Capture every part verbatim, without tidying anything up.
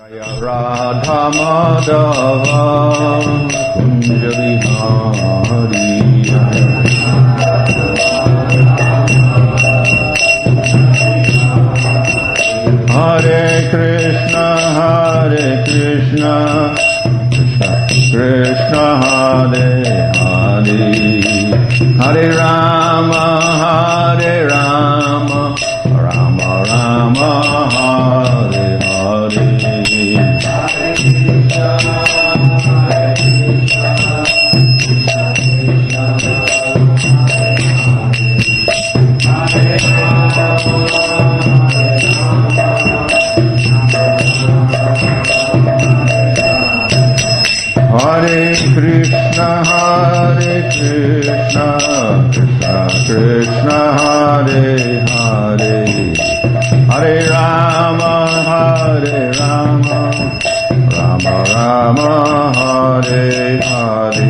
Radha Madhava Kunja Vihari Hare Krishna Hare Krishna Krishna Hare Hare Hare Rama Hare Rama Rama Rama Hare Hare Hare Krishna Hare Krishna Krishna Krishna Hare Hare Hare Rama Hare Rama Rama Rama Hare Hare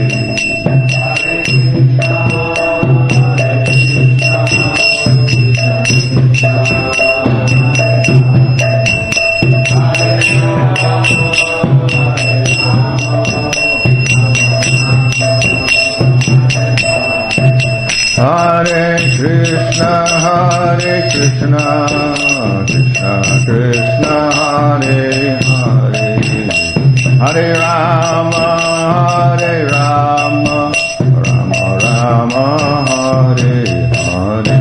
Hare Krishna Hare Krishna Krishna Krishna Hare Hare Hare Rama Hare Rama Rama Rama Hare Hare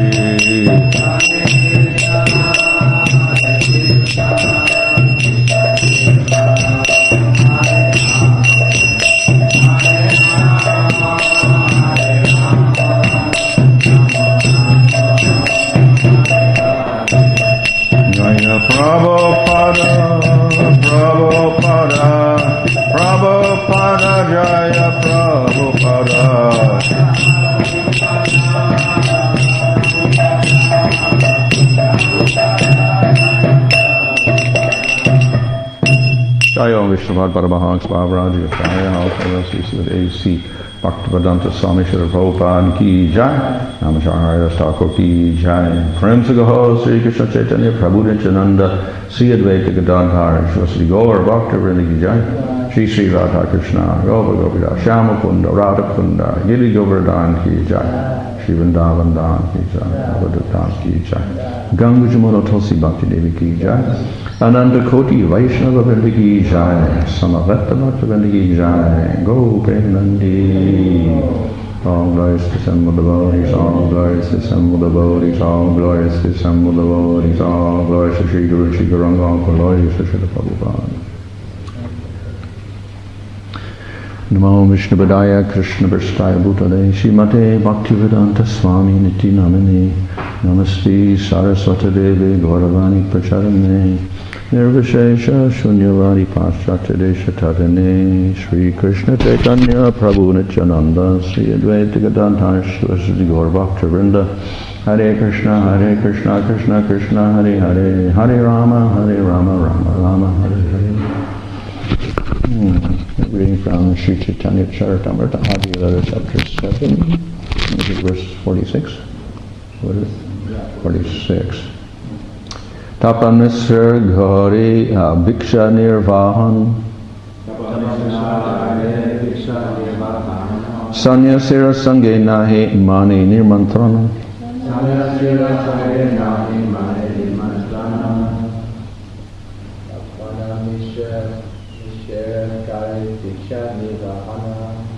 Prabhupada, Prabhupada, Prabhupada, Jaya Prabhupada. Jaya Vishnupada Paramahansa Bhavaraja Jaya, also associated with A C Bhaktivedanta Swami Srila Prabhupada ki jai, Namaskar Thakur ki jai, Prem Sagaho Sri Krishna Chaitanya Prabhu Nityananda, Sri Advaita Gadadhar Shri Gaur Bhaktivinoda ki jai, Sri Sri Radha Krishna Gopa Gopika Shyama Kunda Radha Kunda Giri Govardhan ki jai, Sri Vrindavan Dan ki jai, Avadhutan ki jai, Ganga Jamuna Tulsi Bhakti Devi ki jai, Ananda Koti Vaishnava Vrinda ki jai, Samaveta Bhakta Vrinda ki jai, Go Premanandi. All glories to some of the devotees, all glories to some of the devotees, all glories to some of the devotees, all glories to Sri Guru, Sri Gauranga, all glories to Srila Prabhupada. Namo Vishnu Padaya Krishna Prasthaya Bhutale Srimate Bhaktivedanta Swami Niti Namane Namaste Saraswata Devi Gauravani Pracharane Nirvishesha Shunyavadi Paschatya Desha Tadane Sri Krishna Chaitanya Prabhu Nityananda Sri Advaita Gadadhar Shri Gaur Bhaktivinoda Hare Krishna Hare Krishna Krishna Krishna Hare Hare Hare Rama Hare Rama Rama Rama Hare Hare. Hmm. Reading from Sri Chaitanya Charitamrita Adhyaya chapter seven, is it verse forty-six? What is it? forty-six. Tapanisar Ghari Bhiksha Nirvahan Sanyasira Sange Nahi Mani Nirmantrana Sanyasira Sange Nahi Mani Nirmantrana Tapanisar Ghari Bhiksha Nirvahana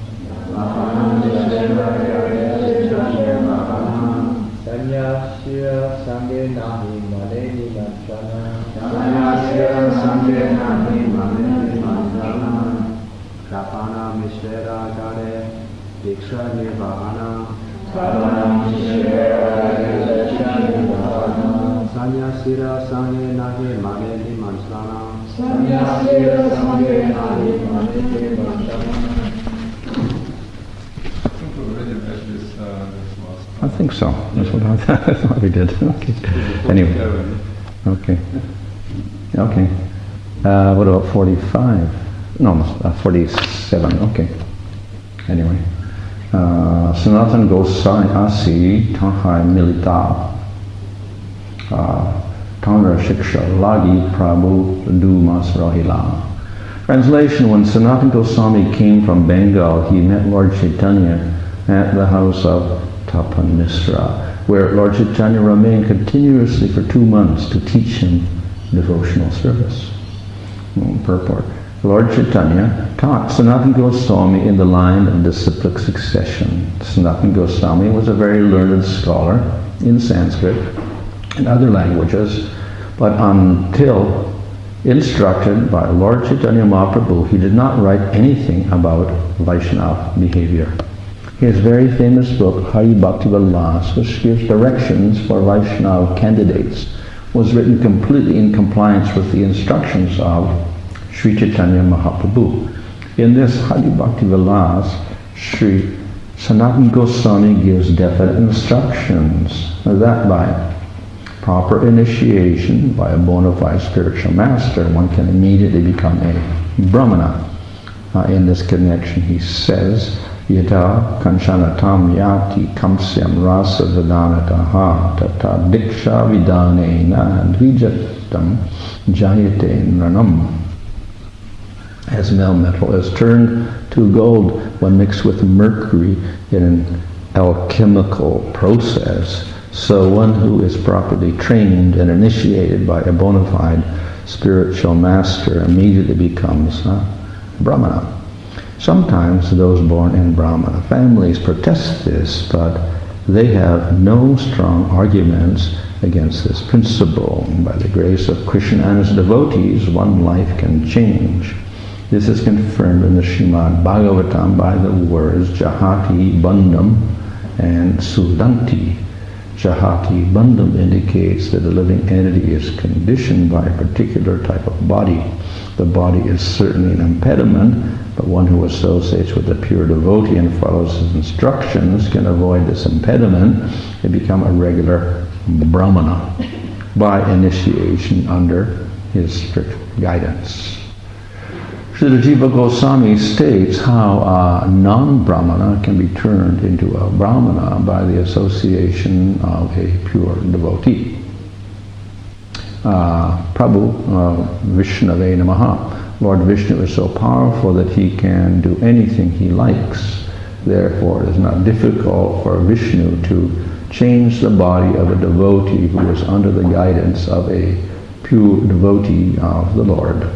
Sanyasira Sange Nahi Mani Nirmantrana Sanyasira Sange Nahi Mani Nirmantrana Kapana Mishra Gare Diksha Nirvahana Kapana Mishra Gare Diksha Nirvahana Sanyasira Sange Nahi Mani Nirmantrana Sanyasira Sange Nahi Mani Nirmantrana. I think so. That's what I, I thought we did. Okay. Anyway. Okay. Okay. Uh, what about forty-five? No, uh, forty-seven. Okay. Anyway. Uh, Sanatan Gosai Asi Tanhai Milita. Tamra Shiksha Lagi Prabhu Dumas Rahila. Translation: When Sanatana Goswami came from Bengal, he met Lord Chaitanya at the house of Tapan Misra, where Lord Chaitanya remained continuously for two months to teach him devotional service. Purport: Lord Chaitanya taught Sanatana Goswami in the line of disciplic succession. Sanatana Goswami was a very learned scholar in Sanskrit and other languages, but until instructed by Lord Chaitanya Mahaprabhu, he did not write anything about Vaishnava behavior. His very famous book, Hari Bhakti Vilas, which gives directions for Vaishnava candidates, was written completely in compliance with the instructions of Sri Chaitanya Mahaprabhu. In this Hari Bhakti Vilas, Sri Sanatana Goswami gives definite instructions that by proper initiation by a bona fide spiritual master, one can immediately become a Brahmana. Uh, in this connection, he says, Yata kanchanatam yati kamsyam rasa vidanataha tata diksha vidanena dvijatam jayate nranam. As metal is turned to gold when mixed with mercury in an alchemical process, so one who is properly trained and initiated by a bona fide spiritual master immediately becomes a Brahmana. Sometimes those born in Brahmana families protest this, but they have no strong arguments against this principle. By the grace of Krishna and his devotees, one life can change. This is confirmed in the Srimad Bhagavatam by the words Jahati Bandham and Sudanti. Jahati Bandham indicates that the living entity is conditioned by a particular type of body. The body is certainly an impediment, but one who associates with a pure devotee and follows his instructions can avoid this impediment and become a regular Brahmana by initiation under his strict guidance. Srila Jiva Goswami states how a non-Brahmana can be turned into a Brahmana by the association of a pure devotee. Uh, Prabhu uh, Vishnave Namaha. Lord Vishnu is so powerful that he can do anything he likes. Therefore, it is not difficult for Vishnu to change the body of a devotee who is under the guidance of a pure devotee of the Lord.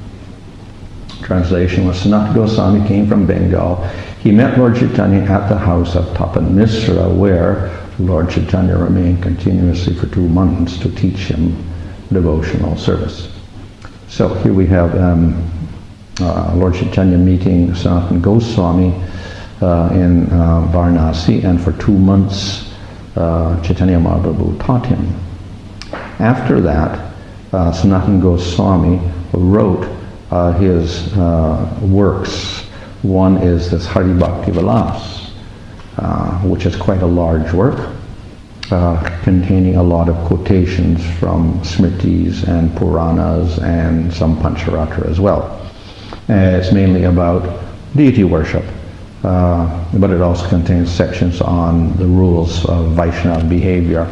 Translation: When Sanatana Goswami came from Bengal, he met Lord Chaitanya at the house of Tapan Misra, where Lord Chaitanya remained continuously for two months to teach him devotional service. So here we have um, uh, Lord Chaitanya meeting Sanatana Goswami uh, in uh, Varanasi, and for two months uh, Chaitanya Mahaprabhu taught him. After that, uh, Sanatana Goswami wrote Uh, his uh, works. One is this Hari Bhakti Vilas, uh, which is quite a large work, uh, containing a lot of quotations from Smritis and Puranas and some Pancharatra as well. Uh, it's mainly about deity worship, uh, but it also contains sections on the rules of Vaishnava behavior.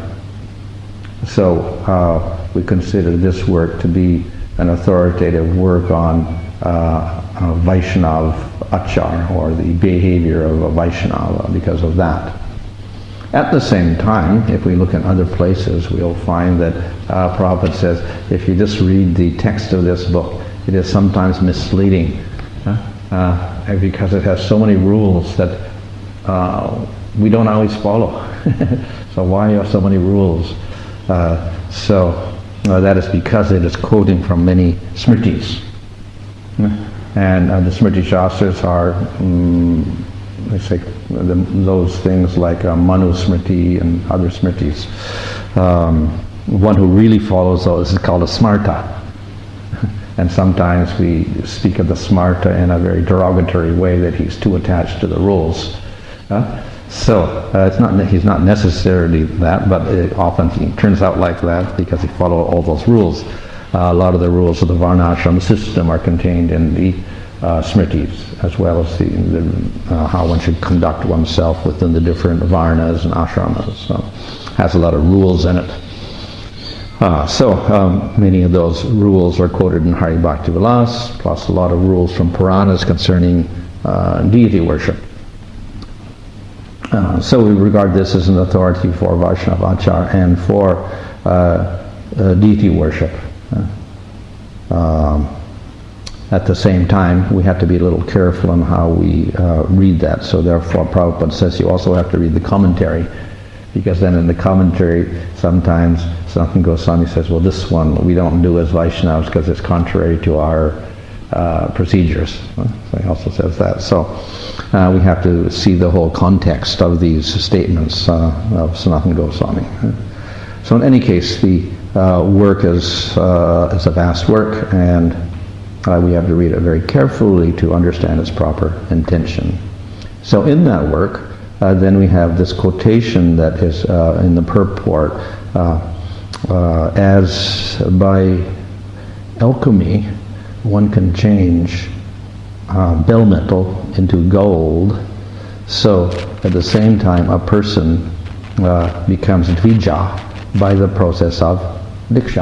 So uh, we consider this work to be an authoritative work on uh, uh, Vaishnava Achar, or the behavior of a Vaishnava, because of that. At the same time, if we look in other places, we'll find that uh, Prabhupada says, if you just read the text of this book, it is sometimes misleading, uh, uh, because it has so many rules that uh, we don't always follow. So why are so many rules? Uh, so Uh, that is because it is quoting from many Smritis. And uh, the Smriti Shastras are, um, they say, the, those things like uh, Manu Smriti and other Smritis. Um, one who really follows those is called a Smarta. And sometimes we speak of the Smarta in a very derogatory way, that he's too attached to the rules. Uh, So uh, it's not he's not necessarily that, but it often he turns out like that because he follows all those rules. Uh, a lot of the rules of the Varnashram system are contained in the uh, Smritis, as well as the, the uh, how one should conduct oneself within the different Varnas and Ashramas. So it has a lot of rules in it. Uh, so um, many of those rules are quoted in Hari Bhakti Vilas, plus a lot of rules from Puranas concerning uh, deity worship. Uh, so we regard this as an authority for Vaishnava Achar and for uh, uh, deity worship. Uh, um, at the same time, we have to be a little careful on how we uh, read that. So therefore, Prabhupada says you also have to read the commentary, because then in the commentary, sometimes Sanatana Goswami says, well, this one we don't do as Vaishnavas because it's contrary to our uh, procedures. So he also says that. So uh, we have to see the whole context of these statements uh, of Sanatana Goswami. So in any case, the uh, work is, uh, is a vast work, and uh, we have to read it very carefully to understand its proper intention. So in that work, Uh, then we have this quotation that is uh, in the purport, uh, uh, as by alchemy one can change uh, bell metal into gold, so at the same time a person uh, becomes dvija by the process of diksha.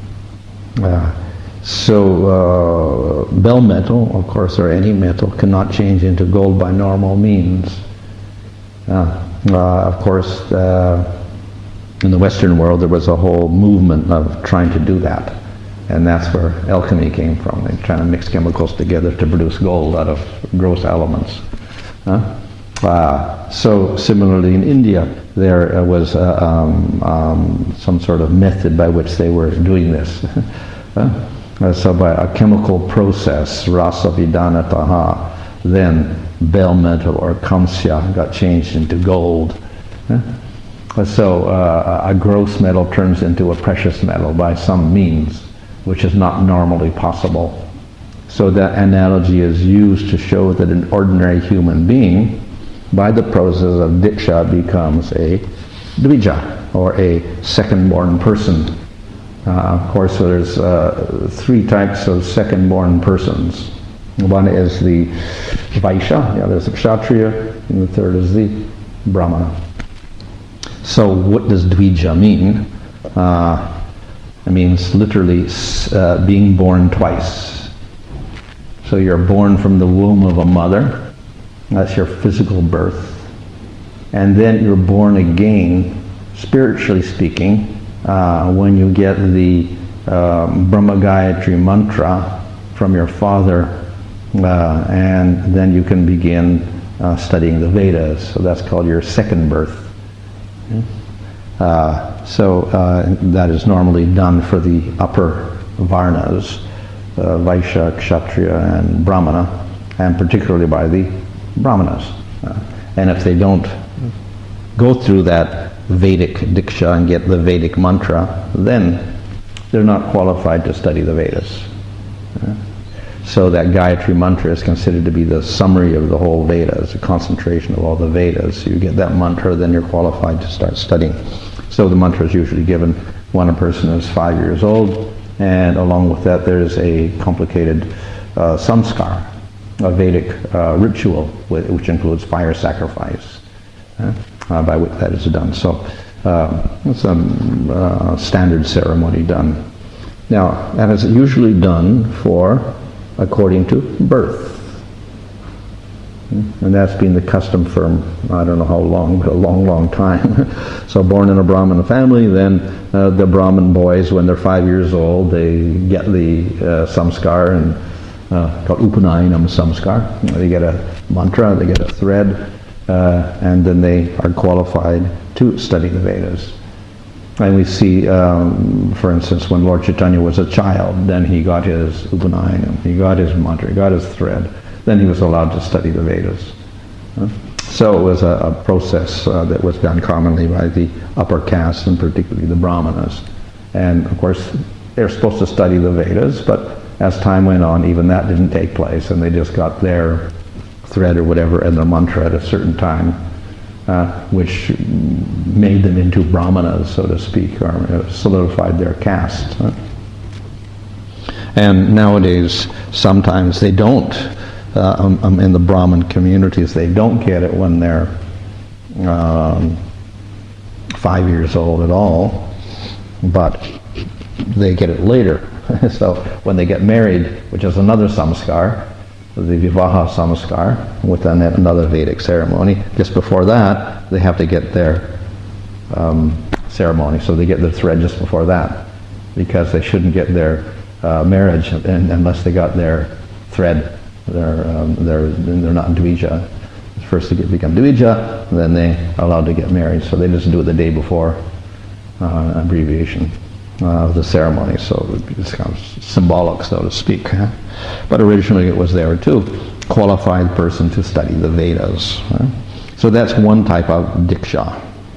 Uh, so uh, bell metal, of course, or any metal, cannot change into gold by normal means. Uh, uh, of course, uh, in the Western world there was a whole movement of trying to do that, and that's where alchemy came from. They're trying to mix chemicals together to produce gold out of gross elements. Uh, uh, so similarly in India, there uh, was uh, um, um, some sort of method by which they were doing this. uh, so by a chemical process, rasa vidanataha, then bell metal or kamsya got changed into gold. Uh, so uh, a gross metal turns into a precious metal by some means, which is not normally possible. So that analogy is used to show that an ordinary human being, by the process of diksha, becomes a dvija, or a second-born person. Uh, of course, so there's uh, three types of second-born persons. One is the Vaishya, the other is the Kshatriya, and the third is the Brahmana. So what does Dvija mean? Uh, it means literally uh, being born twice. So you're born from the womb of a mother, that's your physical birth, and then you're born again, spiritually speaking, uh, when you get the uh, Brahma Gayatri mantra from your father. Uh, and then you can begin uh, studying the Vedas. So that's called your second birth. Uh, so uh, that is normally done for the upper Varnas, uh, Vaishya, Kshatriya, and Brahmana, and particularly by the Brahmanas. Uh, and if they don't go through that Vedic Diksha and get the Vedic mantra, then they're not qualified to study the Vedas. Uh, So that Gayatri mantra is considered to be the summary of the whole Vedas, a concentration of all the Vedas. So you get that mantra, then you're qualified to start studying. So the mantra is usually given when a person is five years old, and along with that there's a complicated uh, samskar, a Vedic uh, ritual, which includes fire sacrifice, uh, uh, by which that is done. So uh, it's a uh, standard ceremony done. Now, that is usually done for according to birth. And that's been the custom for, I don't know how long, but a long, long time. So born in a Brahmin family, then uh, the Brahmin boys, when they're five years old, they get the uh, samskar, and uh, called Upanayinam samskar. They get a mantra, they get a thread, uh, and then they are qualified to study the Vedas. And we see, um, for instance, when Lord Chaitanya was a child, then he got his Upanayinam, he got his mantra, he got his thread. Then he was allowed to study the Vedas. Uh, so it was a, a process uh, that was done commonly by the upper castes, and particularly the Brahmanas. And of course, they're supposed to study the Vedas, but as time went on, even that didn't take place, and they just got their thread or whatever and their mantra at a certain time, uh, which made them into Brahmanas, so to speak, or solidified their caste. Uh. And nowadays, sometimes they don't. Uh, um, um, in the Brahmin communities, they don't get it when they're um, five years old at all, but they get it later. So when they get married, which is another samskar, the Vivaha samskar, with another Vedic ceremony, just before that, they have to get their um, ceremony. So they get their thread just before that, because they shouldn't get their uh, marriage unless they got their thread. They're, um, they're, they're not Dvija. First they get, become Dvija, and then they're allowed to get married. So they just do it the day before, uh, abbreviation uh, of the ceremony. So it's kind of symbolic, so to speak. Huh? But originally it was there too. Qualified person to study the Vedas. Huh? So that's one type of Diksha.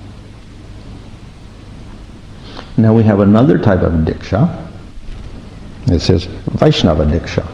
Now we have another type of Diksha. It says Vaishnava Diksha.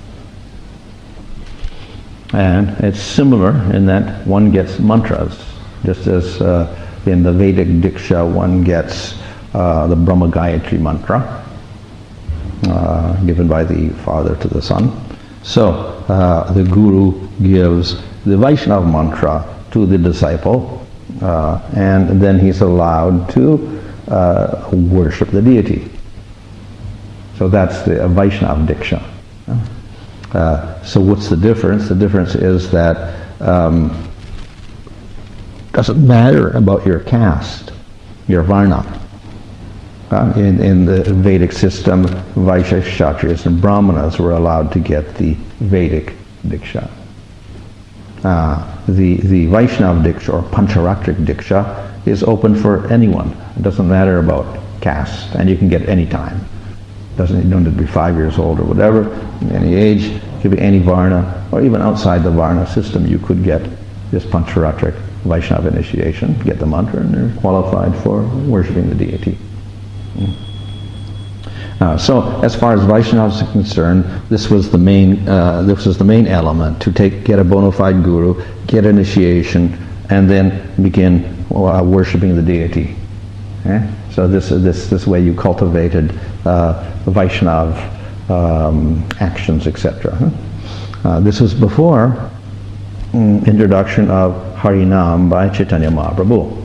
And it's similar in that one gets mantras, just as uh, in the Vedic Diksha one gets uh, the Brahma Gayatri mantra, uh, given by the father to the son. So uh, the guru gives the Vaishnava mantra to the disciple, uh, and then he's allowed to uh, worship the deity. So that's the Vaishnava Diksha. Uh, so what's the difference? The difference is that um, doesn't matter about your caste, your varna. Uh, in, in the Vedic system, Vaishyas, Kshatriyas, and Brahmanas were allowed to get the Vedic Diksha. Uh, the, the Vaishnava Diksha, or Pancharatric Diksha, is open for anyone. It doesn't matter about caste, and you can get it any time. Doesn't, you don't have to be five years old or whatever, any age. It could be any varna, or even outside the varna system, you could get this Pancharatric Vaishnava initiation, get the mantra, and you're qualified for worshipping the deity. Uh, so, as far as Vaishnavas are concerned, this was the main. Uh, this was the main element to take, get a bona fide guru, get initiation, and then begin uh, worshipping the deity. Okay? So this this this way you cultivated uh, Vaishnav um, actions, et cetera. Uh, this was before um, introduction of Harinam by Chaitanya Mahaprabhu.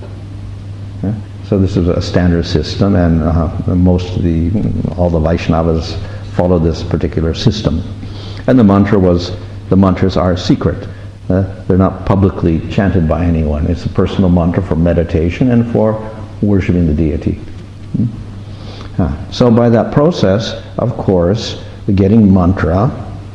Okay? So this is a standard system, and uh, most of the all the Vaishnavas follow this particular system. And the mantra was the mantras are secret. Uh, they're not publicly chanted by anyone. It's a personal mantra for meditation and for worshipping the deity. Hmm? Uh, so by that process, of course, getting mantra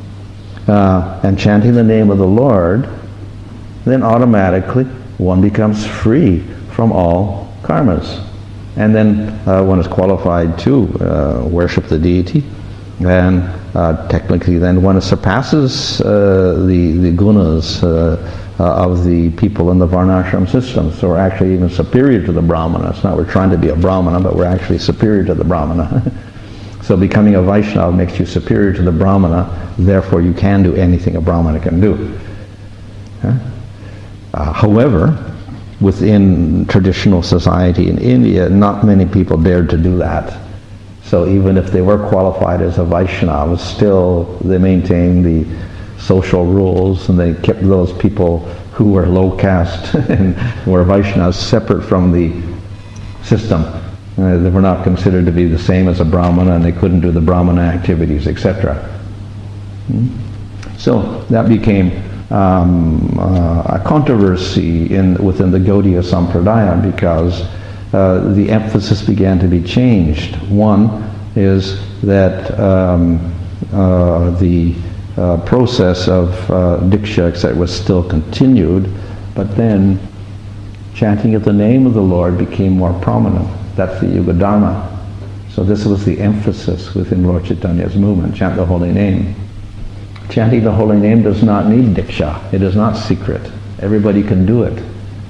uh, and chanting the name of the Lord, then automatically one becomes free from all karmas. And then uh, one is qualified to uh, worship the deity, and uh, technically then one surpasses uh, the, the gunas uh, uh, of the people in the varnashram system. So we're actually even superior to the brahmana. It's not we're trying to be a brahmana, but we're actually superior to the brahmana. So becoming a Vaishnava makes you superior to the brahmana, therefore you can do anything a brahmana can do. Huh? Uh, however, within traditional society in India, not many people dared to do that. So even if they were qualified as a Vaishnava, still they maintained the social rules, and they kept those people who were low caste and were Vaishnavas separate from the system. Uh, they were not considered to be the same as a Brahmana, and they couldn't do the Brahmana activities, et cetera. Hmm? So that became um, uh, a controversy in within the Gaudiya Sampradaya, because uh, the emphasis began to be changed. One is that um, uh, the uh, process of uh, Diksha, et cetera, was still continued, but then chanting of the name of the Lord became more prominent. That's the Yuga Dharma. So this was the emphasis within Lord Chaitanya's movement, chant the holy name. Chanting the holy name does not need Diksha. It is not secret. Everybody can do it.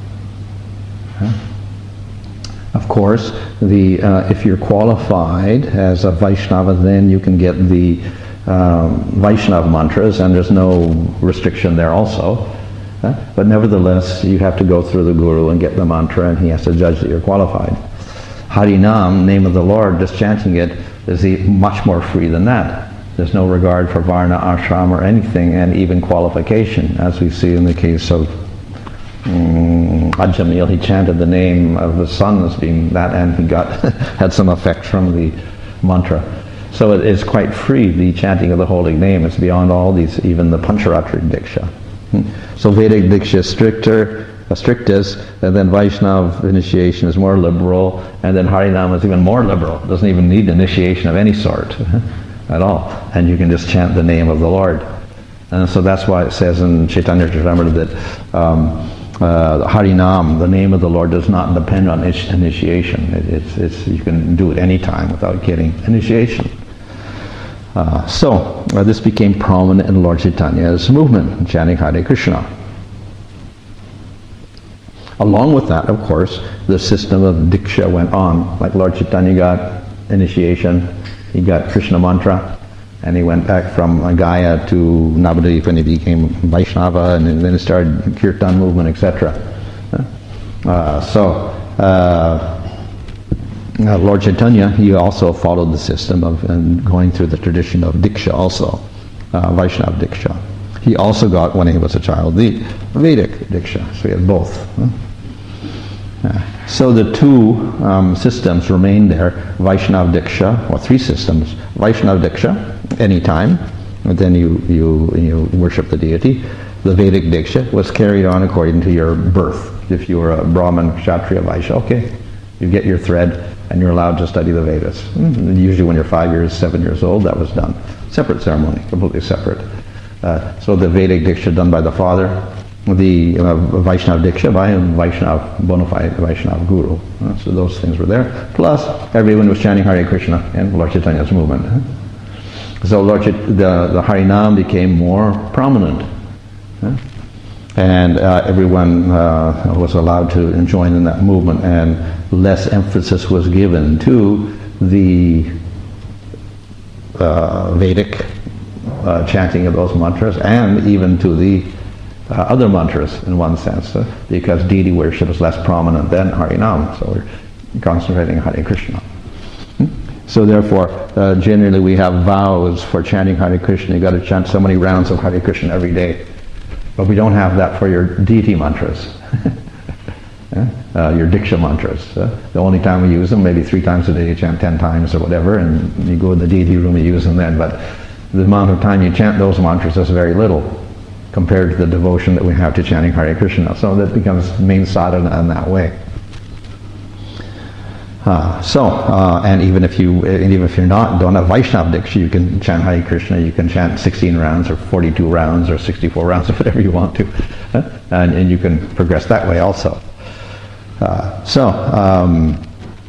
Huh? Of course, the uh, if you're qualified as a Vaishnava, then you can get the um, Vaishnava mantras, and there's no restriction there also. Huh? But nevertheless, you have to go through the guru and get the mantra, and he has to judge that you're qualified. Harinam, name of the Lord, just chanting it, is much more free than that. There's no regard for varna, ashram, or anything, and even qualification, as we see in the case of um, Ajamil. He chanted the name of the sun as being that, and he got had some effect from the mantra. So it is quite free, the chanting of the holy name. It's beyond all these, even the Pancharatric Diksha. So Vedic Diksha is stricter, uh, strictest, and then Vaishnav initiation is more liberal, and then Harinam is even more liberal. It doesn't even need initiation of any sort at all. And you can just chant the name of the Lord. And so that's why it says in Chaitanya Charitamrita that um, uh, Harinam, the name of the Lord, does not depend on initiation. It, it's, it's, you can do it any time without getting initiation. Uh, so, uh, this became prominent in Lord Chaitanya's movement, chanting Hare Krishna. Along with that, of course, the system of Diksha went on. Like Lord Chaitanya got initiation, he got Krishna mantra, and he went back from Gaya to Navadvip and he became Vaishnava, and then it started Kirtan movement, et cetera. Uh, so, uh, Uh, Lord Chaitanya, he also followed the system of and going through the tradition of Diksha also, uh, Vaishnava Diksha. He also got, when he was a child, the Vedic Diksha. So he had both. Huh? Uh, so the two um, systems remained there, Vaishnava Diksha, or three systems, Vaishnava Diksha, anytime, and then you, you, you worship the deity. The Vedic Diksha was carried on according to your birth. If you were a Brahmin, Kshatriya, Vaishya, okay, you get your thread, and you're allowed to study the Vedas. Mm-hmm. Usually when you're five years, seven years old, that was done. Separate ceremony, completely separate. Uh, so the Vedic Diksha done by the father, the uh, Vaishnava Diksha by a Vaishnava, bona fide Vaishnava Guru. Uh, so those things were there. Plus, everyone was chanting Hare Krishna in Lord Chaitanya's movement. Uh. So Lord Chait- the, the Harinam became more prominent. Uh. And uh, everyone uh, was allowed to join in that movement, and less emphasis was given to the uh, Vedic uh, chanting of those mantras, and even to the uh, other mantras in one sense, uh, because deity worship is less prominent than Harinam, so we're concentrating on Hare Krishna. Hmm? So therefore, uh, generally we have vows for chanting Hare Krishna. You've got to chant so many rounds of Hare Krishna every day. But we don't have that for your deity mantras, yeah? uh, your Diksha mantras. Uh, the only time we use them, maybe three times a day, you chant ten times or whatever, and you go in the deity room and use them then. But the amount of time you chant those mantras is very little compared to the devotion that we have to chanting Hare Krishna. So that becomes main sadhana in that way. Uh, so, uh, and even if you, and even if you're not, don't have Vaishnava Diksha, you can chant Hare Krishna, you can chant sixteen rounds or forty-two rounds or sixty-four rounds or whatever you want to. Uh, and, and you can progress that way also. Uh, so, um,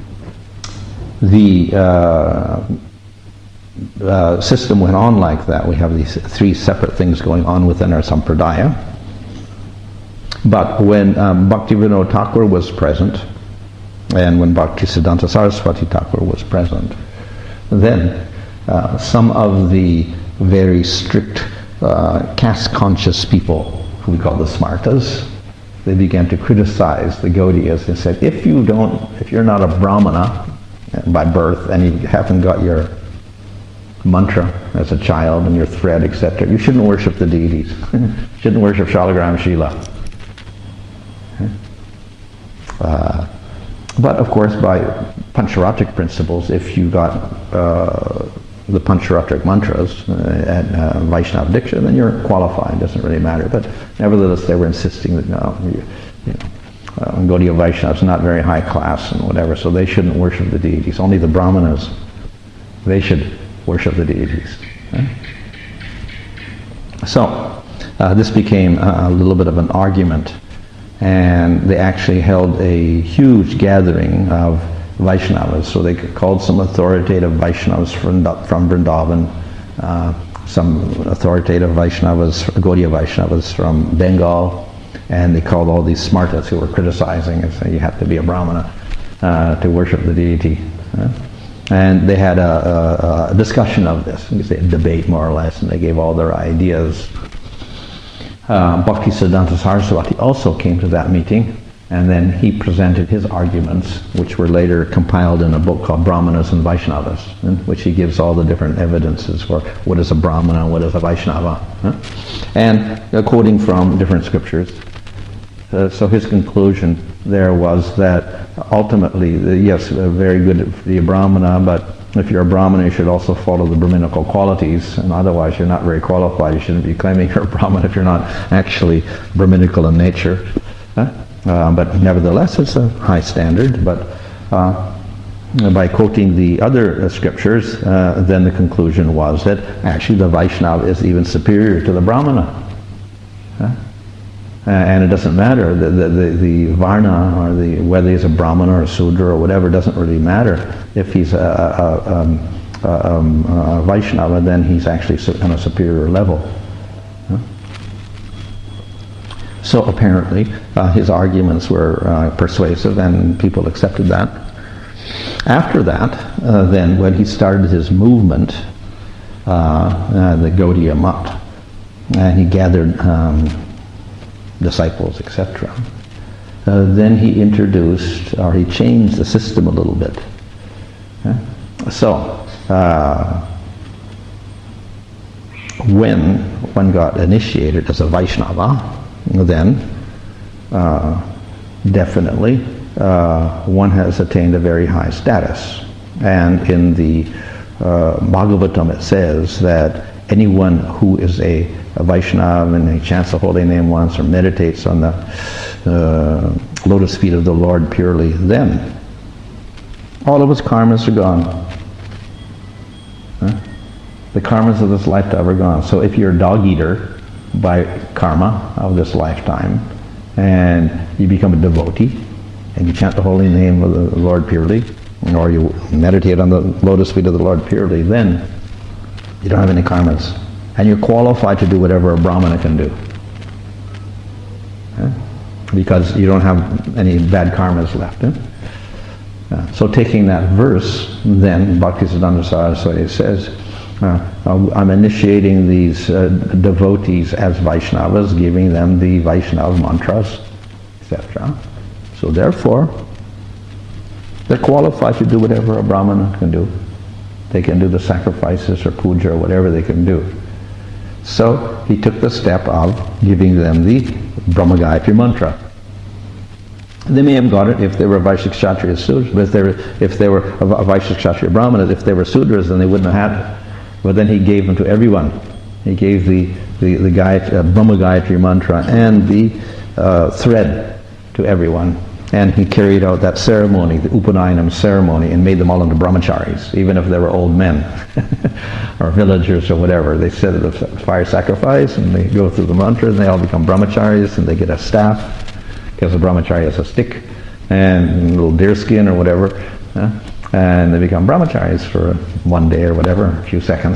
the uh, uh, system went on like that. We have these three separate things going on within our Sampradaya. But when um, Bhaktivinoda Thakur was present, and when Bhaktisiddhanta Saraswati Thakur was present, then uh, some of the very strict uh, caste-conscious people, who we call the Smartas, they began to criticize the Gaudiyas and said, if you don't, if you're not a Brahmana by birth and you haven't got your mantra as a child and your thread, et cetera, you shouldn't worship the deities. You shouldn't worship Shalagram Shila. Uh, But of course, by Pancharatric principles, if you got uh, the Pancharatric mantras uh, at uh, Vaishnava Diksha, then you're qualified. It doesn't really matter. But nevertheless, they were insisting that no, you, you know, uh, Gaudiya Vaishnava is not very high class and whatever, so they shouldn't worship the deities. Only the Brahmanas, they should worship the deities. Okay? So uh, this became a, a little bit of an argument. And they actually held a huge gathering of Vaishnavas. So they called some authoritative Vaishnavas from, from Vrindavan, uh, some authoritative Vaishnavas, Gaudiya Vaishnavas from Bengal, and they called all these Smartas who were criticizing and saying you have to be a Brahmana uh, to worship the deity. Uh, and they had a, a, a discussion of this, you could say a debate more or less, and they gave all their ideas. Uh, Bhaktisiddhanta Saraswati also came to that meeting, and then he presented his arguments, which were later compiled in a book called Brahmanas and Vaishnavas, in which he gives all the different evidences for what is a Brahmana, what is a Vaishnava, huh? and uh, quoting from different scriptures. Uh, so his conclusion there was that ultimately, uh, yes, uh, very good for the Brahmana, but if you're a Brahmana, you should also follow the Brahminical qualities, and otherwise you're not very qualified. You shouldn't be claiming you're a Brahmana if you're not actually Brahminical in nature. Huh? Uh, but nevertheless, it's a high standard. But uh, by quoting the other uh, scriptures, uh, then the conclusion was that actually the Vaishnava is even superior to the Brahmana. Huh? Uh, and it doesn't matter, the, the, the, the Varna, or the, whether he's a Brahmana or a Sudra or whatever, doesn't really matter. If he's a, a, um, a, um, a Vaishnava, then he's actually on a superior level. Huh? So apparently uh, his arguments were uh, persuasive, and people accepted that. After that, uh, then when he started his movement, uh, uh, the Gaudiya Mat, and he gathered um, disciples, et cetera. Uh, then he introduced, or he changed the system a little bit. Yeah? So, uh, when one got initiated as a Vaishnava, then uh, definitely uh, one has attained a very high status. And in the uh, Bhagavatam it says that anyone who is a a Vaishnava and he chants the holy name once or meditates on the uh, lotus feet of the Lord purely, then all of his karmas are gone. Huh? The karmas of this lifetime are gone. So if you're a dog eater by karma of this lifetime, and you become a devotee, and you chant the holy name of the Lord purely, or you meditate on the lotus feet of the Lord purely, then you don't have any karmas. And you're qualified to do whatever a Brahmana can do. Yeah? Because you don't have any bad karmas left. Eh? Yeah. So taking that verse, then Bhaktisiddhanta Saraswati says, uh, I'm initiating these uh, devotees as Vaishnavas, giving them the Vaishnava mantras, et cetera. So therefore, they're qualified to do whatever a Brahmana can do. They can do the sacrifices or puja or whatever they can do. So he took the step of giving them the Brahma Gayatri mantra. They may have got it if they were Vaishya Kshatriya Sudras, but if they were, if they were Vaishya Kshatriya Brahmanas, if they were Sudras, then they wouldn't have had it. But then he gave them to everyone. He gave the, the, the Gayatri, uh, Brahma Gayatri mantra and the uh, thread to everyone. And he carried out that ceremony, the Upanayinam ceremony, and made them all into brahmacharis, even if they were old men or villagers or whatever. They set the fire sacrifice and they go through the mantra and they all become brahmacharis, and they get a staff, because a brahmachari has a stick and a little deer skin or whatever, uh, and they become brahmacharis for one day or whatever, a few seconds.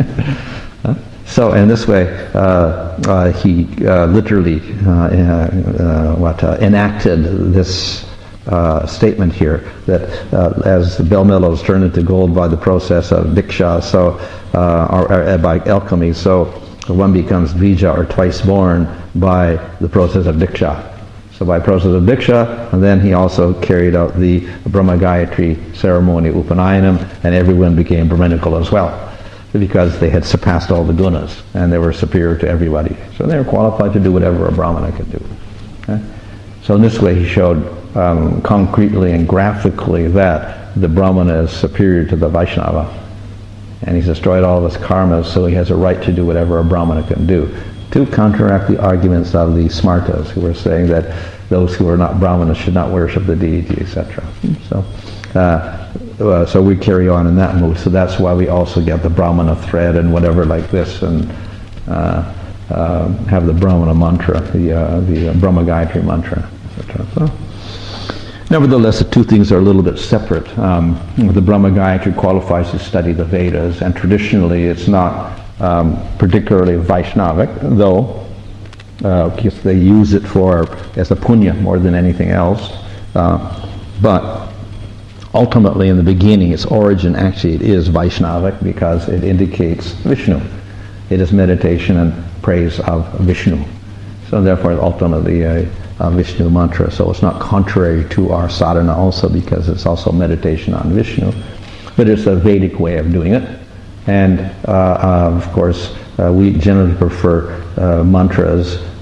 uh, So in this way, uh, uh, he uh, literally uh, uh, what uh, enacted this uh, statement here that uh, as the bell mellows turn into gold by the process of diksha, so uh, or, or by alchemy, so one becomes dvija, or twice born, by the process of diksha. So by process of diksha, and then he also carried out the Brahma Gayatri ceremony, Upanayinam, and everyone became Brahminical as well, because they had surpassed all the gunas and they were superior to everybody. So they were qualified to do whatever a Brahmana could do. Okay? So in this way he showed um, concretely and graphically that the Brahmana is superior to the Vaishnava. And he's destroyed all of his karmas, so he has a right to do whatever a Brahmana can do, to counteract the arguments of the Smartas, who were saying that those who are not Brahmanas should not worship the deity, et cetera. So, uh, Uh, so we carry on in that mood. So that's why we also get the Brahmana thread and whatever like this, and uh, uh, have the Brahmana mantra, the uh, the Brahma Gayatri mantra, et cetera. So, nevertheless, the two things are a little bit separate. Um, the Brahma Gayatri qualifies to study the Vedas, and traditionally it's not um, particularly Vaishnavic, though uh, because they use it for as a punya more than anything else, uh, but ultimately, in the beginning, its origin actually it is Vaishnavic, because it indicates Vishnu. It is meditation and praise of Vishnu. So therefore, ultimately a, a Vishnu mantra. So it's not contrary to our sadhana also, because it's also meditation on Vishnu. But it's a Vedic way of doing it. And uh, uh, of course, uh, we generally prefer uh, mantras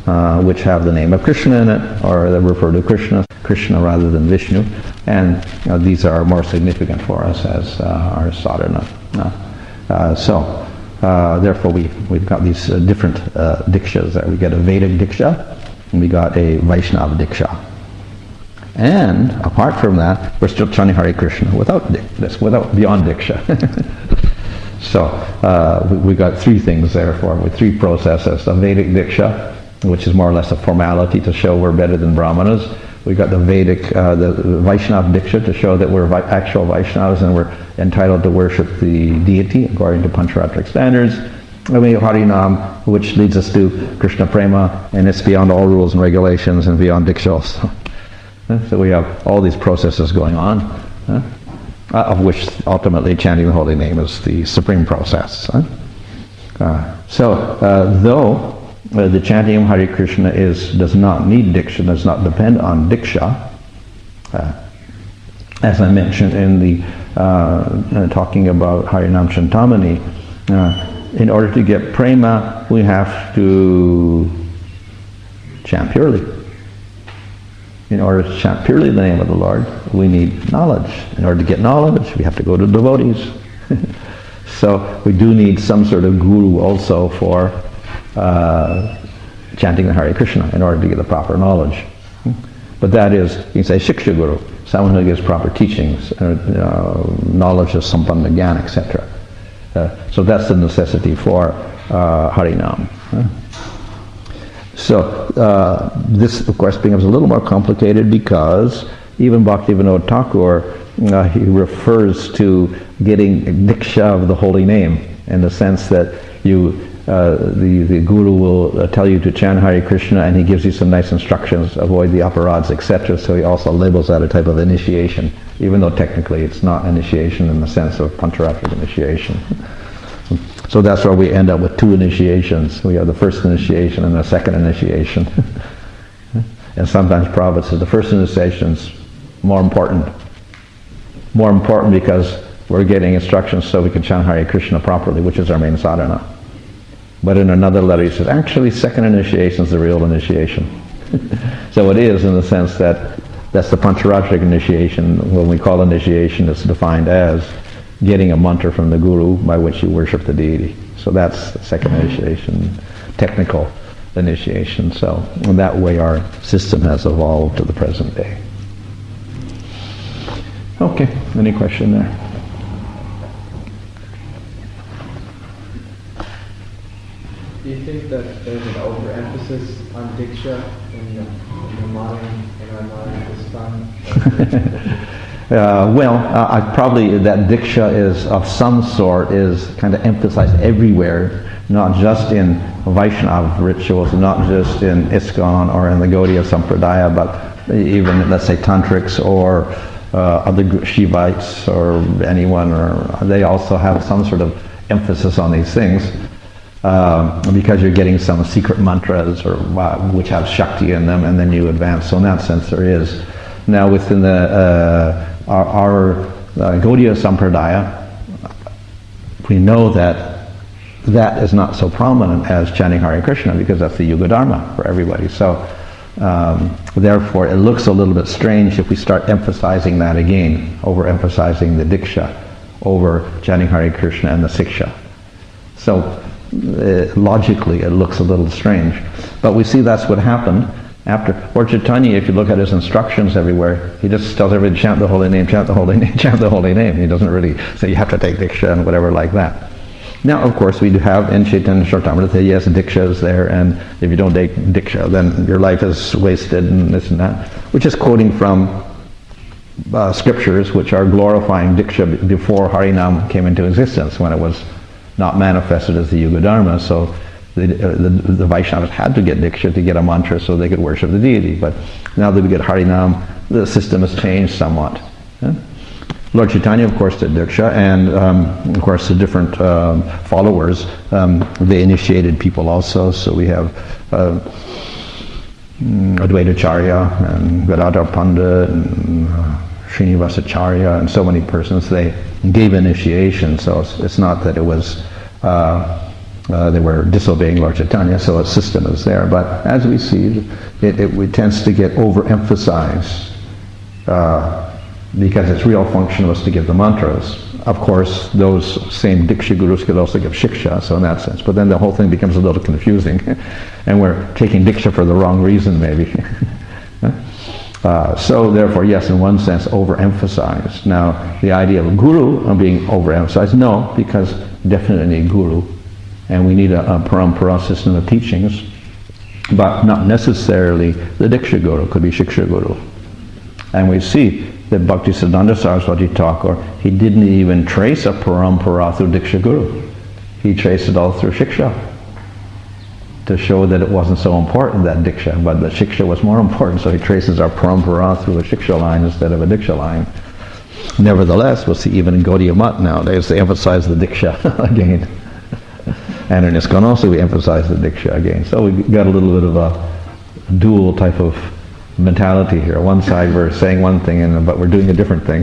uh, which have the name of Krishna in it, or that refer to Krishna, Krishna rather than Vishnu, and you know, these are more significant for us as uh, our sadhana. Uh, so, uh, therefore, we we've got these uh, different uh, dikshas. That we get a Vedic diksha, and we got a Vaishnava diksha. And apart from that, we're still chanting Hare Krishna without this, without beyond diksha. So uh, we, we got three things there for with three processes: the Vedic diksha, which is more or less a formality to show we're better than Brahmanas. We got the Vedic, uh, the Vaishnava diksha to show that we're vi- actual Vaishnavas and we're entitled to worship the deity according to Pancharatric standards. And we have Harinam, which leads us to Krishna Prema, and it's beyond all rules and regulations and beyond diksha also. So we have all these processes going on, uh, of which ultimately chanting the holy name is the supreme process. Uh. Uh, so uh, though Uh, the chanting of Hare Krishna is does not need diksha, does not depend on diksha. Uh, as I mentioned in the uh, uh, talking about Harinam Chantamani, uh, in order to get prema, we have to chant purely. In order to chant purely the name of the Lord, we need knowledge. In order to get knowledge, we have to go to devotees. So we do need some sort of guru also for Uh, chanting the Hare Krishna in order to get the proper knowledge. But that is, you can say Shiksha Guru, someone who gives proper teachings, uh, uh, knowledge of Sampannā Jnana, et cetera. Uh, so that's the necessity for uh, Harinam. Uh. So uh, this, of course, becomes a little more complicated because even Bhaktivinoda Thakur, uh, he refers to getting diksha of the holy name in the sense that you Uh, the, the guru will uh, tell you to chant Hare Krishna, and he gives you some nice instructions, avoid the aparads, et cetera. So he also labels that a type of initiation, even though technically it's not initiation in the sense of Pancharatric initiation. So that's where we end up with two initiations. We have the first initiation and the second initiation. And sometimes Prabhupada says the first initiation is more important. More important because we're getting instructions so we can chant Hare Krishna properly, which is our main sadhana. But in another letter he says, actually, second initiation is the real initiation. So it is in the sense that that's the Pancharatric initiation. When we call initiation, it's defined as getting a mantra from the guru by which you worship the deity. So that's the second initiation, technical initiation. So in that way our system has evolved to the present day. Okay, any question there? Do you think that there's an overemphasis on diksha in the, in the modern, in our modern Islam? uh, well, uh, I probably that diksha is of some sort is kind of emphasized everywhere, not just in Vaishnava rituals, not just in ISKCON or in the Gaudiya Sampradaya, but even, let's say, tantrics or uh, other Shivites or anyone, or they also have some sort of emphasis on these things. Um, because you're getting some secret mantras or uh, which have Shakti in them, and then you advance. So in that sense there is. Now within the uh, our, our uh, Gaudiya Sampradaya, we know that that is not so prominent as chanting Hare Krishna because that's the Yuga Dharma for everybody. So um, therefore it looks a little bit strange if we start emphasizing that again, overemphasizing the diksha over chanting Hare Krishna and the siksha. So Uh, logically it looks a little strange, but we see that's what happened after. Lord Chaitanya, if you look at his instructions everywhere, he just tells everybody to chant the holy name, chant the holy name, chant the holy name. He doesn't really say you have to take diksha and whatever like that. Now, of course, we do have in Chaitanya Charitamrita, yes, diksha is there, and if you don't take diksha, then your life is wasted and this and that, which is quoting from uh, scriptures which are glorifying diksha before Harinam came into existence, when it was not manifested as the Yuga Dharma, so the, uh, the, the Vaishnavas had to get diksha to get a mantra so they could worship the deity. But now that we get Harinam, the system has changed somewhat. Yeah? Lord Chaitanya, of course, did diksha, and um, of course the different um, followers, um, they initiated people also. So we have uh, Advaitacharya and Gadadhar Pandit and uh, Srinivasacharya and so many persons. They gave initiation, so it's, it's not that it was uh, Uh, they were disobeying Lord Chaitanya, so a system is there. But as we see, it, it, it tends to get overemphasized uh, because its real function was to give the mantras. Of course, those same Diksha Gurus could also give Shiksha, so in that sense. But then the whole thing becomes a little confusing, and we're taking Diksha for the wrong reason, maybe. uh, so therefore, yes, in one sense, overemphasized. Now, the idea of Guru being overemphasized, no, because definitely need Guru. And we need a, a parampara system of teachings, but not necessarily the Diksha Guru, could be Shiksha Guru. And we see that Bhaktisiddhanta Saraswati Thakur, he didn't even trace a parampara through Diksha Guru. He traced it all through Shiksha, to show that it wasn't so important, that Diksha, but the Shiksha was more important, so he traces our parampara through a Shiksha line instead of a Diksha line. Nevertheless, we'll see even in Gaudiya Math nowadays, they emphasize the Diksha again. And in ISKCON also we emphasize the Diksha again. So we got a little bit of a dual type of mentality here. One side we're saying one thing, and but we're doing a different thing.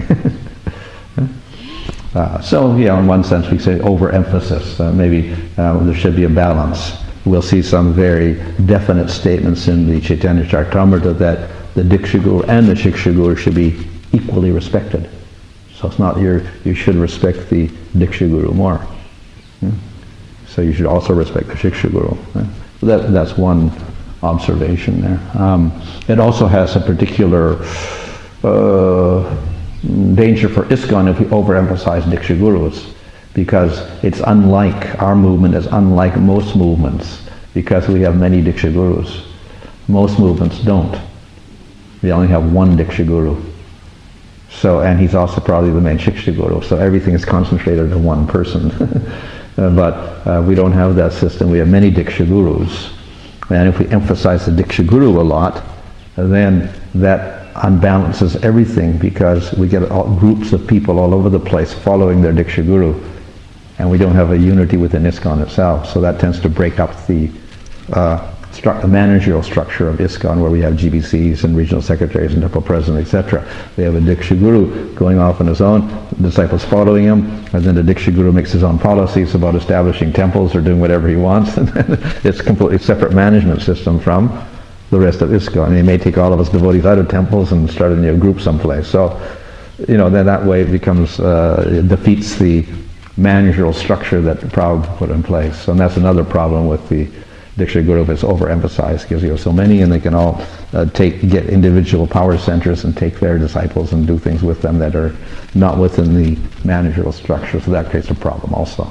uh, so yeah, in one sense we say overemphasis. Uh, maybe uh, there should be a balance. We'll see some very definite statements in the Chaitanya Charitamrita that the Diksha Guru and the Shiksha Guru should be equally respected. So it's not your, you should respect the Diksha Guru more. Hmm? So you should also respect the Shiksha Guru. Right? So that, that's one observation there. Um, it also has a particular uh, danger for ISKCON if we overemphasize Diksha Gurus, because it's unlike, our movement is unlike most movements, because we have many Diksha Gurus. Most movements don't. They only have one Diksha Guru. So, and he's also probably the main Shiksha Guru, so everything is concentrated in one person. Uh, but uh, we don't have that system. We have many Diksha Gurus. And if we emphasize the Diksha Guru a lot, then that unbalances everything, because we get all, groups of people all over the place following their Diksha Guru. And we don't have a unity within ISKCON itself. So that tends to break up the, uh, stru- the managerial structure of ISKCON, where we have G B Cs and regional secretaries and temple presidents, et cetera. We have a Diksha Guru going off on his own, disciples following him, and then the Diksha Guru makes his own policies about establishing temples or doing whatever he wants. And it's a completely separate management system from the rest of ISKCON. And he may take all of his devotees out of temples and start a new group someplace. So, you know, then that way it becomes, uh, it defeats the managerial structure that Prabhupada put in place. And that's another problem with the Diksha Guru, if it's overemphasized, because you have so many, and they can all uh, take get individual power centers and take their disciples and do things with them that are not within the managerial structure. So that creates a problem also.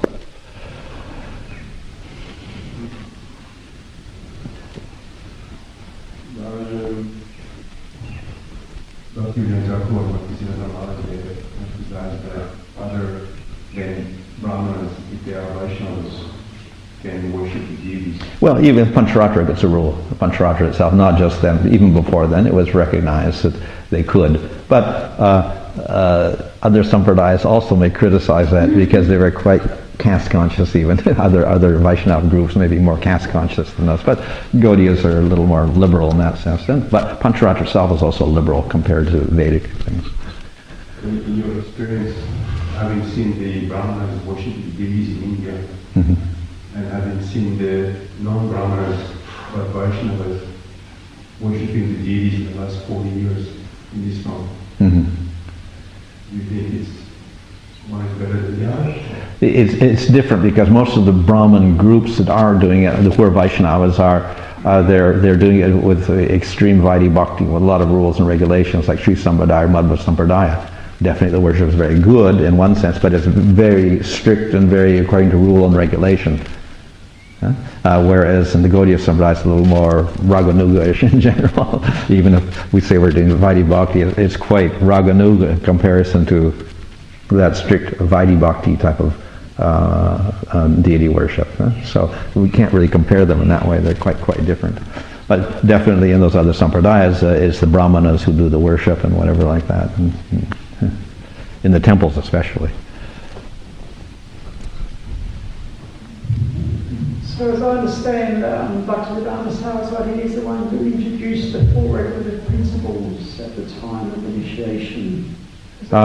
Other than Brahmanas, if they are Vaishnavas, can worship the deities. Well, even Pancharatra gets a rule. Pancharatra itself, not just them. Even before then, it was recognized that they could. But uh, uh, other sampradayas also may criticize that, because they were quite caste conscious. Even other other Vaishnava groups may be more caste conscious than us. But Gaudiyas are a little more liberal in that sense. Then, but Pancharatra itself is also liberal compared to Vedic things. In, in your experience, having seen the Brahmanas worship the deities in India, Mm-hmm. and having seen the non-Brahmanas, but Vaishnavas, worshipping the deities in the last forty years in Islam, Mm-hmm. do you think it's one is better than the other? It's, it's different, because most of the Brahmin groups that are doing it, where Vaishnavas are, uh, they're they're doing it with extreme Vaidhi Bhakti, with a lot of rules and regulations, like Sri Sampradaya or Madhva Sampradaya. Definitely the worship is very good in one sense, but it's very strict and very according to rule and regulation. Huh? Uh, whereas in the Gaudiya Sampradaya, it's a little more Raganuga-ish in general. Even if we say we're doing Vaidhi Bhakti, it's quite Raganuga in comparison to that strict Vaidhi Bhakti type of uh, um, deity worship. Huh? So we can't really compare them in that way. They're quite, quite different. But definitely in those other sampradayas, uh, it's the Brahmanas who do the worship and whatever like that. And, and, in the temples especially. So as I understand, um, Bhaktisiddhanta Saraswati is the one who introduced the four regulative principles at the time of initiation. Uh,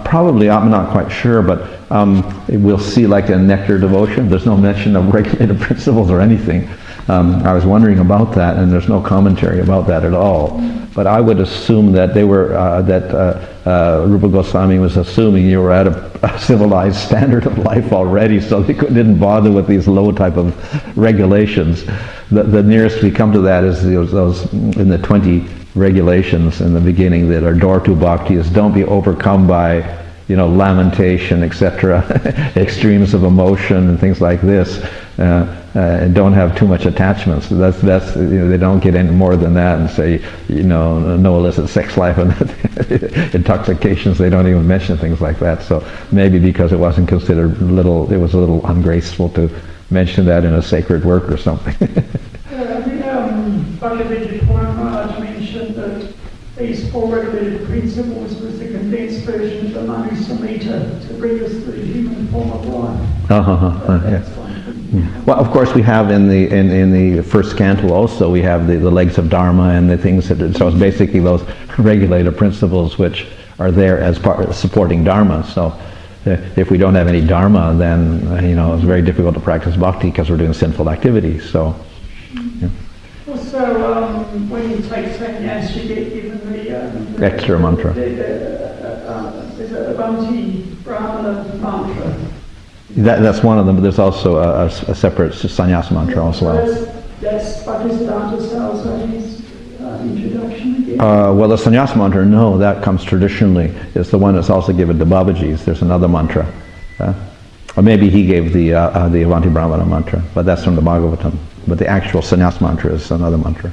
probably, I'm not quite sure, but um, we'll see like a nectar devotion. There's no mention of regulative principles or anything. Um, I was wondering about that, and there's no commentary about that at all. But I would assume that they were uh, that uh, uh, Rupa Goswami was assuming you were at a, a civilized standard of life already, so they could, didn't bother with these low type of regulations. The, the nearest we come to that is those, those in the twenty regulations in the beginning that are door to bhakti is don't be overcome by, you know, lamentation, et cetera, extremes of emotion and things like this, uh, uh, and don't have too much attachments. So that's that's you know, they don't get any more than that and say, you know, no illicit sex life and intoxications. They don't even mention things like that. So maybe because it wasn't considered little, it was a little ungraceful to mention that in a sacred work or something. uh, the um, Bhagavad Maharaj mentioned that these four regulated principles was the condensed version of the Manu Samhita to bring us to the human form of life. Uh-huh, uh, yeah. That's fine. Yeah. Well, of course, we have in the in, in the first canto also we have the, the legs of Dharma and the things that so it's basically those regulative principles which are there as part of supporting Dharma. So uh, if we don't have any Dharma, then uh, you know it's very difficult to practice bhakti because we're doing sinful activities. So. Yeah. Also, um, when you take sannyas, you get given the, um, the extra mantra. The, the, uh, uh, there's a Bhakti Brahmana mantra. That, that's one of them, but there's also a, a, a separate sannyasa mantra as well. That's, that's Bhaktisiddhanta Saraswati's uh, introduction again. Uh, well, the sannyasa mantra, no, that comes traditionally. It's the one that's also given to Babaji's. There's another mantra. Uh, or maybe he gave the uh, uh, the Avanti Brahmana mantra, but that's from the Bhagavatam. But the actual sannyasa mantra is another mantra.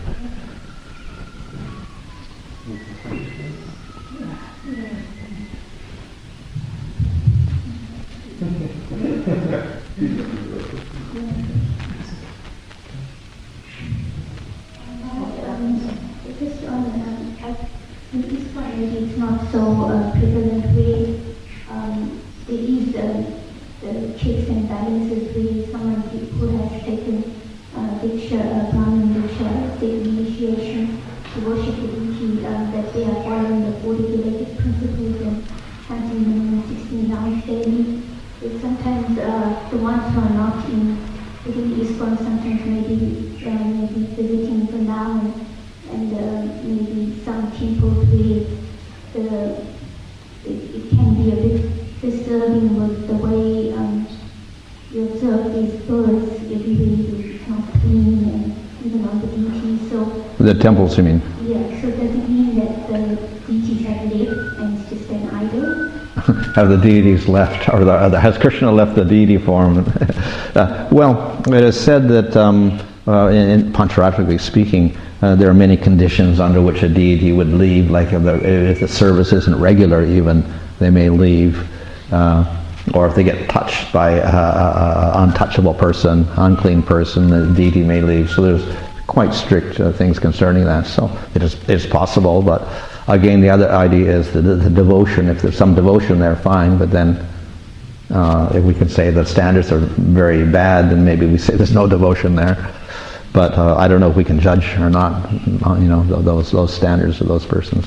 It's not so uh, prevalent way. Um, there is uh, the checks and balances way. Someone who has taken uh, Diksha, uh, Brahmin Diksha, taken initiation to worship the deity, uh, that they are following the forty related principles and chanting minimum sixteen rounds daily. But sometimes uh, the ones who are not in within ISKCON sometimes maybe uh, maybe visiting Vrindavan and uh, maybe some temples where the, it, it can be a bit disturbing with the way um, you observe these birds everywhere. It's not clean and even on the deities. So The temples, you mean? yeah. So does it mean that the deities have left and it's just an idol? Have the deities left, or, the, or the, has Krishna left the deity form? uh, well, it is said that, um, uh, in, in Pancharatrically speaking, uh, there are many conditions under which a deity would leave, like if the, if the service isn't regular even, they may leave. Uh, or if they get touched by an untouchable person, unclean person, the deity may leave. So there's quite strict uh, things concerning that. So it is it's possible, but again, the other idea is the, the devotion. If there's some devotion there, fine, but then uh, if we can say the standards are very bad, then maybe we say there's no devotion there. But uh, I don't know if we can judge or not, you know, those those standards of those persons.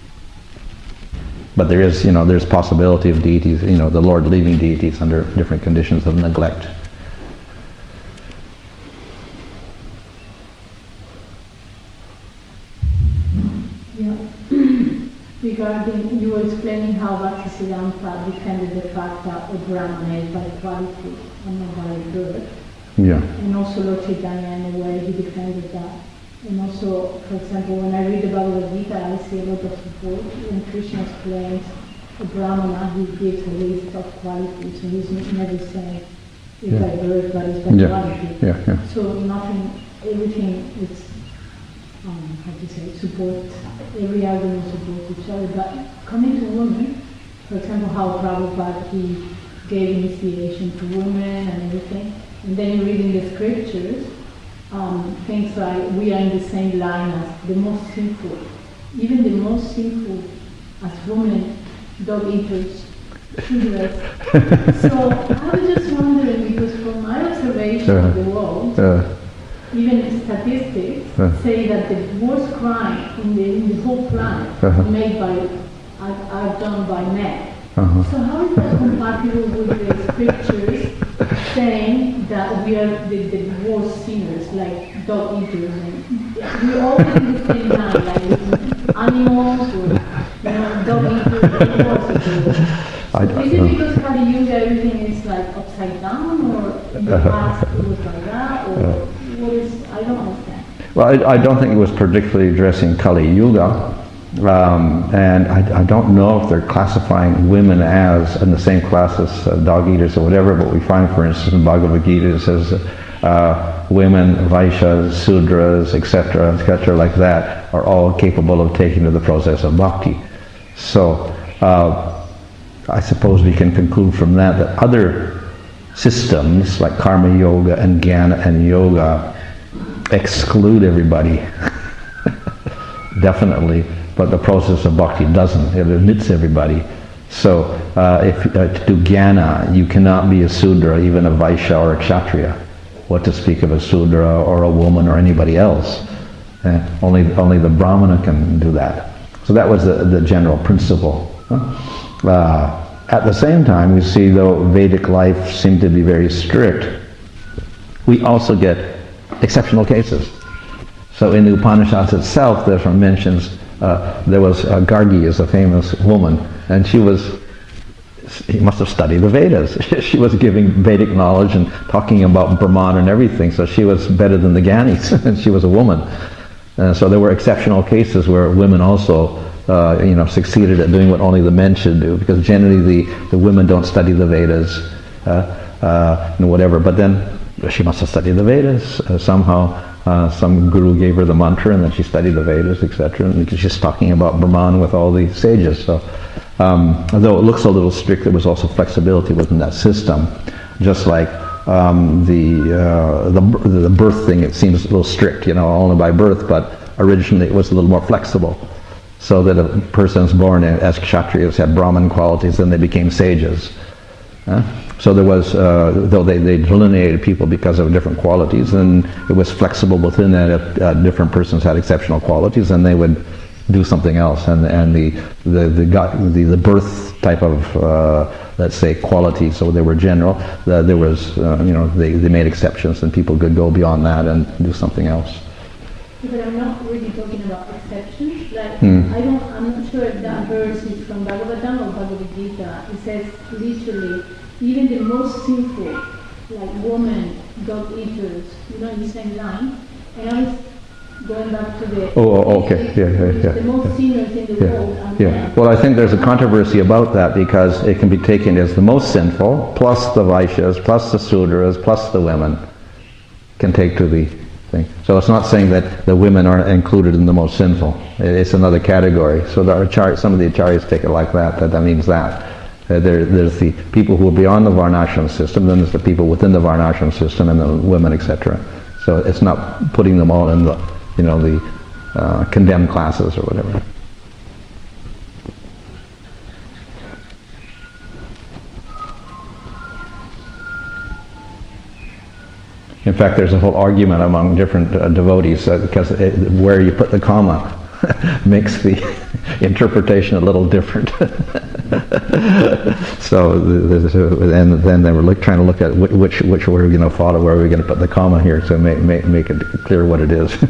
But there is, you know, there's possibility of deities, you know, the Lord leaving deities under different conditions of neglect. Yeah. Regarding, you were explaining how Bhaktisiddhanta defended the fact that a Brahmana is by quality and not by birth. Yeah. And also Lord Chaitanya, in a way, he defended that. And also, for example, when I read the Bhagavad Gita, I see a lot of support. When Krishna explains a Brahmana, he gives a list of qualities. So he's never saying it's Yeah. by birth, but it's by Yeah. quality. Yeah, yeah. So nothing, everything is, um, how to say, support, every argument supports each other. But coming to women, for example, how Prabhupada, he gave initiation to women and everything. And then you read in the scriptures, um, things like we are in the same line as the most sinful. Even the most sinful as women, dog eaters, killers. So I was just wondering, because from my observation Uh, of the world, Uh, even statistics Uh. say that the worst crime in the, in the whole planet Uh-huh. made by, are, are done by men. Uh-huh. So how is that compatible with the scriptures saying that we are the, the worst sinners, like dog eaters, and we all in the same line, like animals or you know, dog eaters, horse eaters. I, Is it because Kali Yuga everything is like upside down, or in the past it was like that, or what is? I don't understand. Well, I, I don't think it was particularly addressing Kali Yuga. Um, and I, I don't know if they're classifying women as in the same class as uh, dog eaters or whatever, but we find, for instance, in Bhagavad Gita it says uh, women, Vaishyas, Sudras, et cetera, et cetera, like that, are all capable of taking to the process of bhakti. So uh, I suppose we can conclude from that that other systems like karma yoga and jnana and yoga exclude everybody, definitely. But the process of bhakti doesn't. It admits everybody. So uh, if uh, to do jnana, you cannot be a Sudra, even a Vaishya or a Kshatriya. What to speak of a Sudra or a woman or anybody else? Uh, only, only the Brahmana can do that. So that was the, the general principle. Huh? Uh, at the same time, we see though Vedic life seemed to be very strict, we also get exceptional cases. So in the Upanishads itself, there are mentions. Uh, there was uh, Gargi, is a famous woman, and she was, he must have studied the Vedas. She was giving Vedic knowledge and talking about Brahman and everything, so she was better than the Gyanis, and she was a woman. And so there were exceptional cases where women also, uh, you know, succeeded at doing what only the men should do, because generally the, the women don't study the Vedas, uh, uh, and whatever, but then she must have studied the Vedas uh, somehow. Uh, some guru gave her the mantra, and then she studied the Vedas, et cetera. And she's talking about Brahman with all the sages. So, um, although it looks a little strict, there was also flexibility within that system. Just like um, the, uh, the the birth thing, it seems a little strict, you know, only by birth. But originally, it was a little more flexible, so that a person's born as Kshatriyas had Brahman qualities, then they became sages. Huh? So there was, uh, though they, they delineated people because of different qualities, and it was flexible within that. If uh, different persons had exceptional qualities, then they would do something else. And and the the the the, the birth type of uh, let's say qualities, so they were general. Uh, there was uh, you know they, they made exceptions, and people could go beyond that and do something else. But I'm not really talking about exceptions. Like Hmm. I don't, I'm not sure if that verse is from Bhagavatam or Bhagavad Gita. It says literally, even the most sinful, like women, dog eaters, you know, in the same line. And I was going back to the Oh, oh, okay, yeah, yeah, yeah. the most sinners in the Yeah, world. And yeah. Well, I think there's a controversy about that, because it can be taken as the most sinful, plus the Vaishyas, plus the Sudras, plus the women can take to the thing. So it's not saying that the women are included in the most sinful. It's another category. So the Acharya, some of the Acharyas take it like that, that that means that. Uh, there, there's the people who are beyond the Varnashram system, then there's the people within the Varnashram system, and the women, et cetera. So it's not putting them all in the, you know, the uh, condemned classes or whatever. In fact, there's a whole argument among different uh, devotees uh, because it, where you put the comma makes the interpretation a little different. So, and then they were look, trying to look at which which, which we're going to follow, where we're going to put the comma here to make make, make it clear what it is.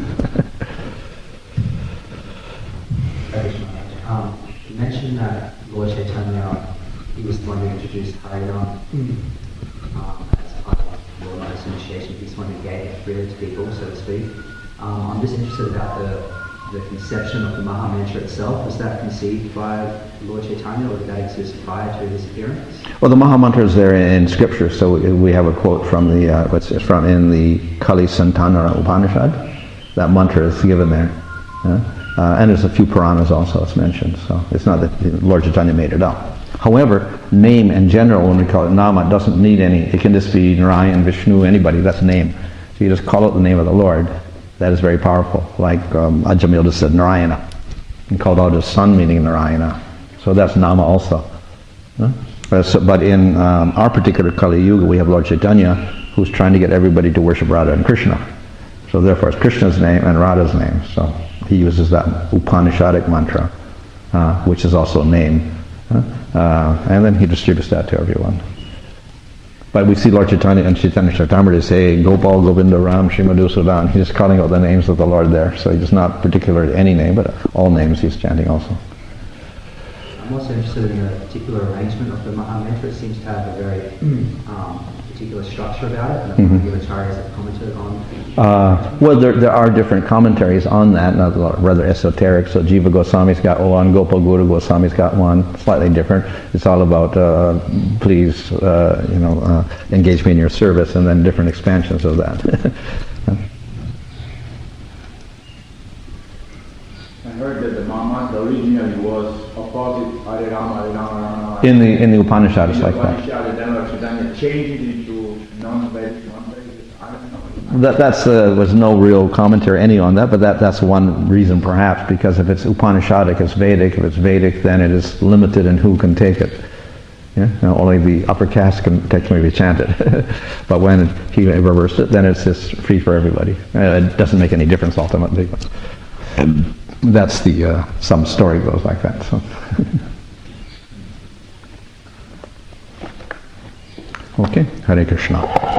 um, you mentioned that Lord Chaitanya, he was the one who introduced Harinam um, as part of Lord Lotus initiation. He's the one who gave freedom to people, so to speak. Um, I'm just interested about the the conception of the Maha Mantra itself. Was that conceived by Lord Chaitanya, or did that exist prior to his appearance? Well, the Maha Mantra is there in scripture. So we have a quote from the uh, what's it's from in the Kali Santana Upanishad. That mantra is given there, yeah? uh, and there's a few Puranas also it's mentioned. So it's not that Lord Chaitanya made it up. However, name in general, when we call it Nama, doesn't need any. It can just be Narayan, Vishnu, anybody. That's name. So you just call it the name of the Lord. That is very powerful. Like um, Ajamil just said Narayana, and called out his son meaning Narayana. So that's Nama also. Huh? Uh, so, but in um, our particular Kali Yuga, we have Lord Chaitanya, who's trying to get everybody to worship Radha and Krishna. So therefore it's Krishna's name and Radha's name. So he uses that Upanishadic mantra, uh, which is also a name. Huh? Uh, and then he distributes that to everyone. But we see Lord Chaitanya and Chaitanya Charitamrita say, Gopal, Govinda, Ram, Sri Madhusudan. He's just calling out the names of the Lord there. So he's not particular to any name, but all names he's chanting also. I'm also interested in the particular arrangement of the Maha Mantra. It seems to have a very um, particular structure about it, and the Mm-hmm. acharyas have commented on. Uh, well, there, there are different commentaries on that, not rather esoteric. So Jiva Goswami's got one, Gopal Guru Goswami's got one, slightly different. It's all about uh, please, uh, you know, uh, engage me in your service, and then different expansions of that. I heard that the Maha originally was opposite Hare Rama, Hare Rama, Rama, Rama. In the in the Upanishad, it's like that. Upanishad, then Lord Chaitanya changed it into non-Vedic, non-Vedic. I don't know. That that's uh, was no real commentary any on that, but that that's one reason perhaps, because if it's Upanishadic, it's Vedic. If it's Vedic, then it is limited in who can take it. Yeah, you know, only the upper caste can technically chant it. But when he reversed it, then it's just free for everybody. Uh, it doesn't make any difference ultimately. And that's the uh, some story goes like that. So. Okay, Hare Krishna.